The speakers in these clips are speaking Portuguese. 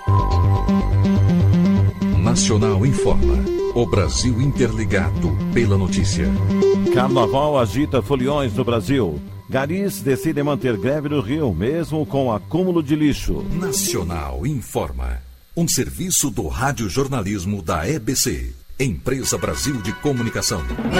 Nacional informa. O Brasil interligado pela notícia. Carnaval agita foliões no Brasil. Garis decidem manter greve no Rio, mesmo com acúmulo de lixo. Nacional informa. Um serviço do radiojornalismo da EBC, Empresa Brasil de Comunicação.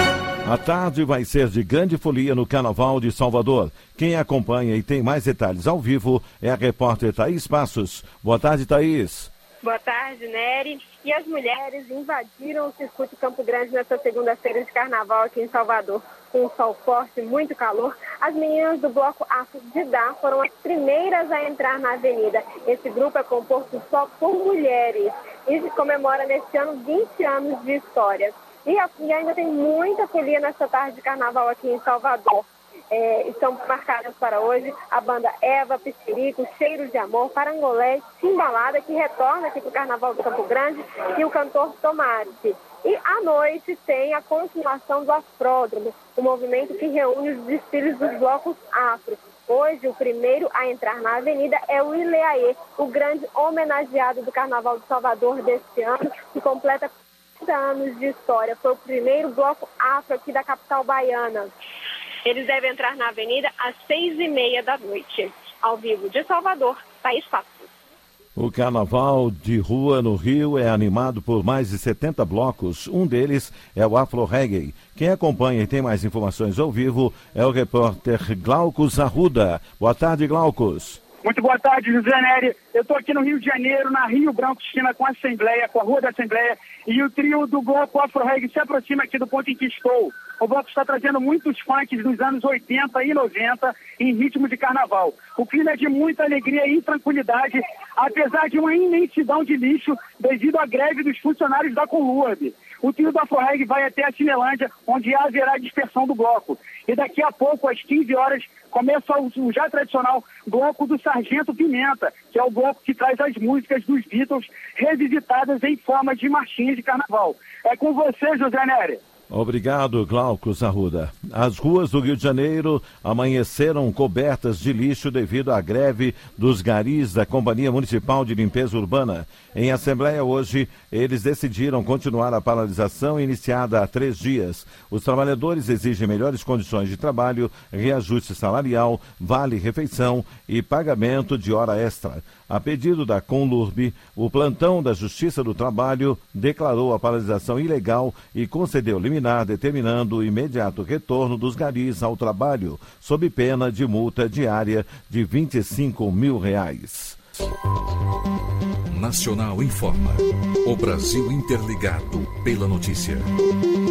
A tarde vai ser de grande folia no Carnaval de Salvador. Quem acompanha e tem mais detalhes ao vivo é a repórter Thaís Passos. Boa tarde, Thaís. Boa tarde, Nery. E as mulheres invadiram o circuito Campo Grande nesta segunda-feira de carnaval aqui em Salvador. Com um sol forte e muito calor, as meninas do bloco Afro de Dá foram as primeiras a entrar na avenida. Esse grupo é composto só por mulheres e comemora neste ano 20 anos de história. E ainda tem muita folia nesta tarde de carnaval aqui em Salvador. Estão marcadas para hoje a banda Eva, Piscirico, Cheiro de Amor, Parangolé, Timbalada, que retorna aqui para o Carnaval do Campo Grande, e o cantor Tomate. E à noite tem a continuação do Afródromo, o movimento que reúne os desfiles dos blocos afro. Hoje, o primeiro a entrar na avenida é o Ileaê, o grande homenageado do Carnaval de Salvador deste ano, que completa 30 anos de história. Foi o primeiro bloco afro aqui da capital baiana. Eles devem entrar na avenida às 6h30 da noite. Ao vivo de Salvador, Thaís Passos. O Carnaval de Rua no Rio é animado por mais de 70 blocos. Um deles é o Afro Reggae. Quem acompanha e tem mais informações ao vivo é o repórter Glaucus Arruda. Boa tarde, Glaucus. Muito boa tarde, José Nery. Eu estou aqui no Rio de Janeiro, na Rio Branco, esquina com a Assembleia, com a Rua da Assembleia, e o trio do bloco Afro Reggae se aproxima aqui do ponto em que estou. O bloco está trazendo muitos funks dos anos 80 e 90 em ritmo de carnaval. O clima é de muita alegria e tranquilidade, apesar de uma imensidão de lixo devido à greve dos funcionários da Conlurb. O trio do Afro Reggae vai até a Cinelândia, onde haverá dispersão do bloco. E daqui a pouco, às 15 horas, começa o já tradicional bloco do Sargento Pimenta, que é o bloco que traz as músicas dos Beatles revisitadas em forma de marchinha de carnaval. É com você, José Nery. Obrigado, Glaucus Arruda. As ruas do Rio de Janeiro amanheceram cobertas de lixo devido à greve dos garis da Companhia Municipal de Limpeza Urbana. Em assembleia hoje, eles decidiram continuar a paralisação iniciada há 3 dias. Os trabalhadores exigem melhores condições de trabalho, reajuste salarial, vale-refeição e pagamento de hora extra. A pedido da Conlurb, o plantão da Justiça do Trabalho declarou a paralisação ilegal e concedeu liminar determinando o imediato retorno dos garis ao trabalho, sob pena de multa diária de R$25 mil. Nacional informa. O Brasil interligado pela notícia.